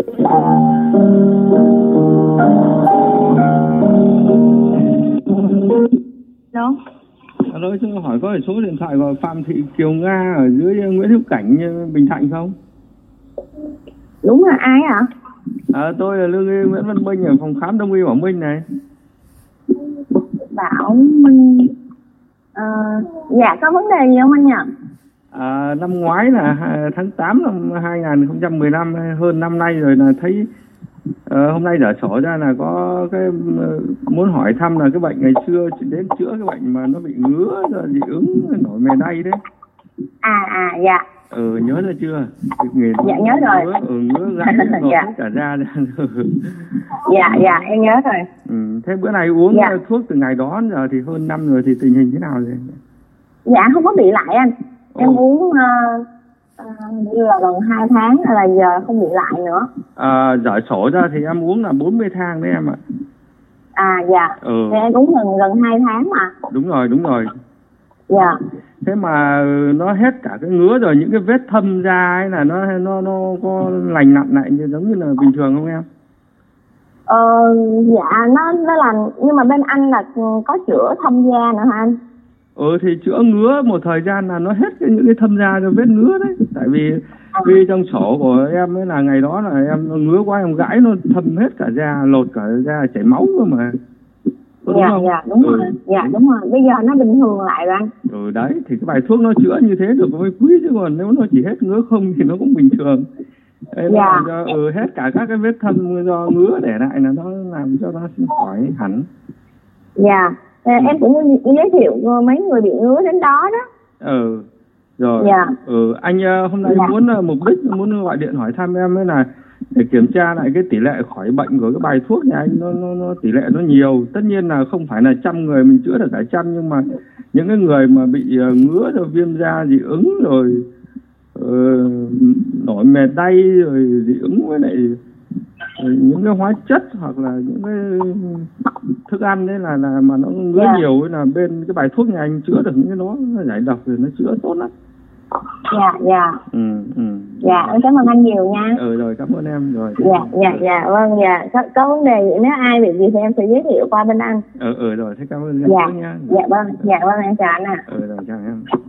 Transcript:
Alo. Alo, cho hỏi có số điện thoại của Phạm Thị Kiều Nga ở dưới Nguyễn Hữu Cảnh, Bình Thạnh không? Đúng là ai ạ? Tôi là lương y Nguyễn Văn Minh ở phòng khám Đông y Bảo Minh này. Bảo Minh. Dạ, có vấn đề gì không anh nhỉ? Năm ngoái là tháng 8 năm 2015, hơn năm nay rồi, là thấy hôm nay đã sổ ra là có cái muốn hỏi thăm là cái bệnh ngày xưa đến chữa cái bệnh mà nó bị ngứa rồi dị ứng nổi mề đay đấy. Dạ. Nhớ ra chưa? Dạ nhớ rồi. Ngứa gáy nổi dạ. cả da ra. Dạ em nhớ rồi. Thế bữa nay uống dạ. thuốc từ ngày đó đến giờ thì hơn năm rồi, thì tình hình thế nào rồi? Dạ không có bị lại anh. Em uống như là gần 2 tháng là giờ không bị lại nữa. Giải sổ ra thì em uống là 40 thang đấy em ạ. Dạ. Thì em uống gần 2 tháng mà. Đúng rồi. Dạ. Thế mà nó hết cả cái ngứa rồi, những cái vết thâm da ấy là nó có lành lặn lại như giống như là bình thường không em? Dạ nó là, nhưng mà bên anh là có chữa thâm da nữa hả anh? Thì chữa ngứa một thời gian là nó hết những cái thâm da cho vết ngứa đấy. Tại vì ghi trong sổ của em ấy là ngày đó là em ngứa quá, em gãi nó thâm hết cả da, lột cả da, chảy máu cơ mà. Đúng không? Dạ đúng rồi. Dạ đúng rồi. Bây giờ nó bình thường lại rồi anh. Đấy thì cái bài thuốc nó chữa như thế được mới quý, chứ còn nếu nó chỉ hết ngứa không thì nó cũng bình thường. Hết cả các cái vết thâm do ngứa để lại là nó làm cho nó khỏi hẳn. Dạ. Em cũng giới thiệu mấy người bị ngứa đến đó đó. Rồi. Dạ. Anh hôm nay muốn mục đích muốn gọi điện hỏi thăm em ấy là để kiểm tra lại cái tỷ lệ khỏi bệnh của cái bài thuốc này anh. Nó tỷ lệ nó nhiều, tất nhiên là không phải là 100 người mình chữa được cả 100, nhưng mà những cái người mà bị ngứa rồi viêm da dị ứng rồi nổi mề đay rồi dị ứng với lại những cái hóa chất hoặc là những cái thức ăn đấy là mà nó ngứa nhiều ấy, là bên cái bài thuốc nhà anh chữa được những cái đó, nó giải độc rồi nó chữa tốt lắm. Dạ. Dạ, em cảm ơn anh nhiều nha. Rồi, cảm ơn em rồi. Dạ, vâng, dạ. Có vấn đề gì, nếu ai bị gì thì em sẽ giới thiệu qua bên anh. Rồi, thế cảm ơn em nha. Dạ vâng, em chào anh ạ. Rồi, chào em.